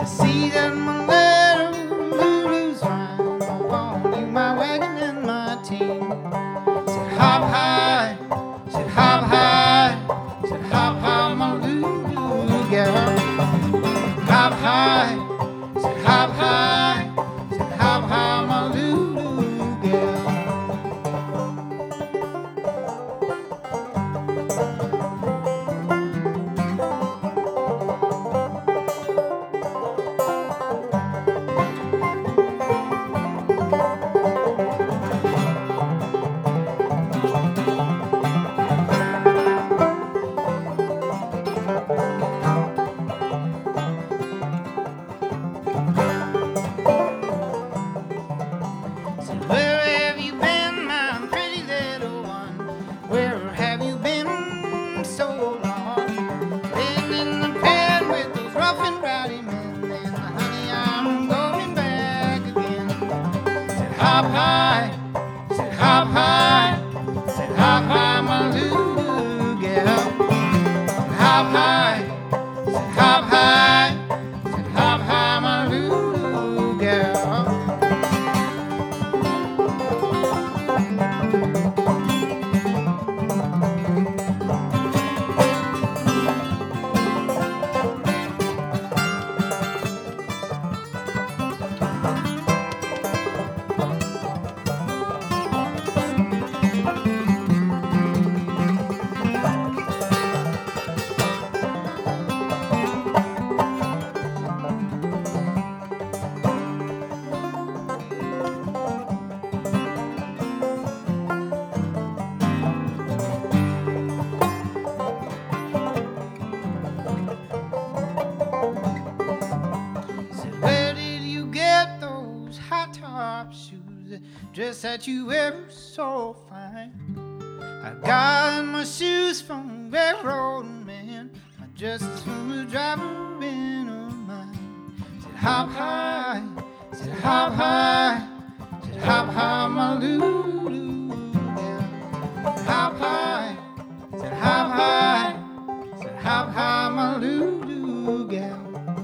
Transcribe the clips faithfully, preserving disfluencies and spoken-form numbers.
see that my little Lulu's fine. I want you, my wagon and my team. Said hop high, said hop high, said hop high, my Lulu gal. Hop high, said hop high, said hop high, my Lulu gal. Hop high, said hop high, said hop high, my Lulu gal. Hop high, said hop high, said hop high, my Lulu gal. Dress that you wear so fine. I got my shoes from a railroad man. My dress is from a driver in a mine. Said hop high, said hop high, said hop high, my Lulu gal. Hop high, said hop high, said hop high, my Lulu gal.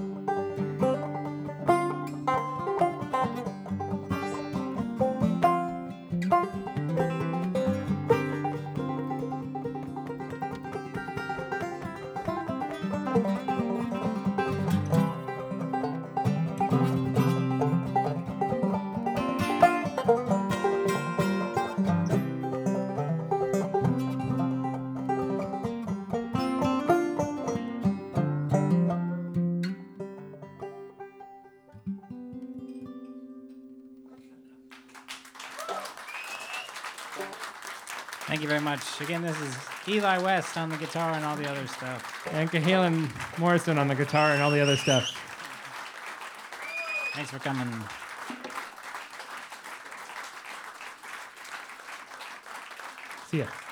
Thank you very much. Again, this is Eli West on the guitar and all the other stuff. And Cahalan Morrison on the guitar and all the other stuff. Thanks for coming. See ya.